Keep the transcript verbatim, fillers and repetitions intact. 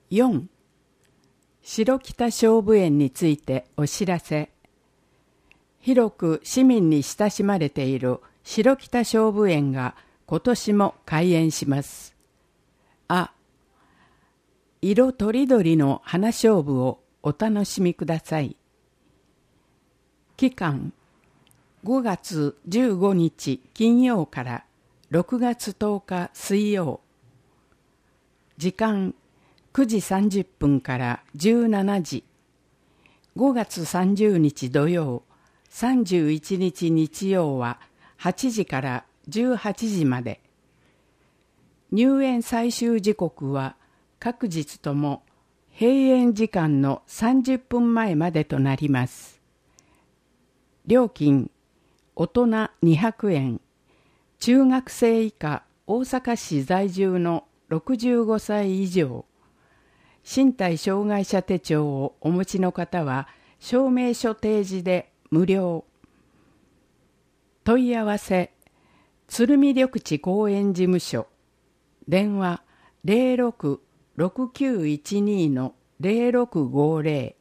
よん. 白北菖蒲園についてお知らせ。広く市民に親しまれている白北菖蒲園が今年も開園します。あ、色とりどりの花菖蒲をお楽しみください。期間、ごがつじゅうごにち金曜からろくがつとおか水曜。時間、くじさんじゅっぷんからじゅうしちじ。ごがつさんじゅうにち土曜、さんじゅういちにち日曜ははちじからじゅうはちじまで。入園最終時刻は各日とも閉園時間のさんじゅっぷんまえまでとなります。料金、大人にひゃくえん、中学生以下大阪市在住のろくじゅうごさい以上、身体障害者手帳をお持ちの方は証明書提示で無料。問い合わせ、鶴見緑地公園事務所、電話 ゼロろく ろくきゅういちに のゼロろくごゼロ